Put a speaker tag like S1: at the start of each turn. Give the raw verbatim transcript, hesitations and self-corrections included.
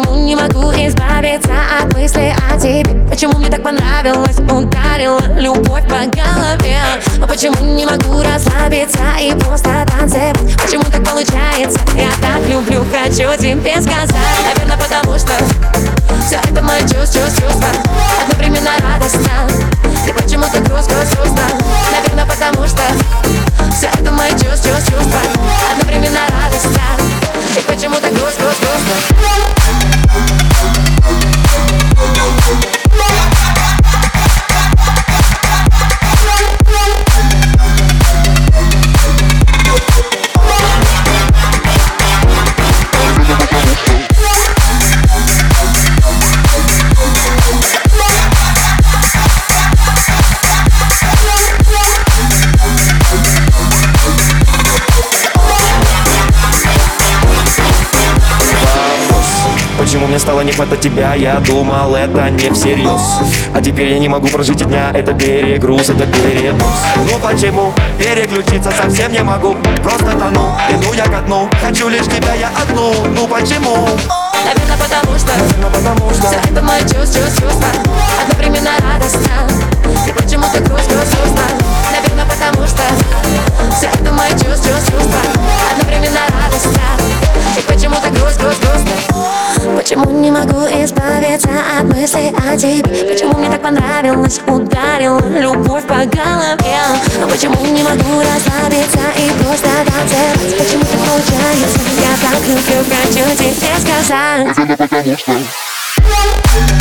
S1: почему не могу избавиться от мысли о тебе? Почему мне так понравилось, ударила любовь по голове? Но почему не могу расслабиться и просто танцевать? Почему так получается? Я так люблю, хочу тебе сказать. Наверное, потому что все это мои чувства, чувства одновременно радостно. И почему-то грустно, грустно. Наверное, потому что все это мои чувства, чувства одновременно радостно. И почему-то грустно, грустно.
S2: Почему мне стало не хватать тебя? Я думал, это не всерьез. А теперь я не могу прожить и дня. Это перегруз, это передоз. Ну почему? Переключиться совсем не могу. Просто тону, иду я ко дну. Хочу лишь тебя я одну. Ну почему?
S1: Наверное, потому что,
S2: Наверное, потому что
S1: все это мои чувства, чувства одновременно радостно. И почему-то грустно, грустно. Наверное, потому что все это мои чувства, чувства одновременно радостно. И почему-то грустно, грустно, грустно. Почему не могу избавиться от мыслей о тебе? Почему мне так понравилось, ударила любовь по голове? Но почему не могу расслабиться и просто танцевать? Почему так получается? Я так люблю, хочу тебе сказать.
S3: Наверное, потому что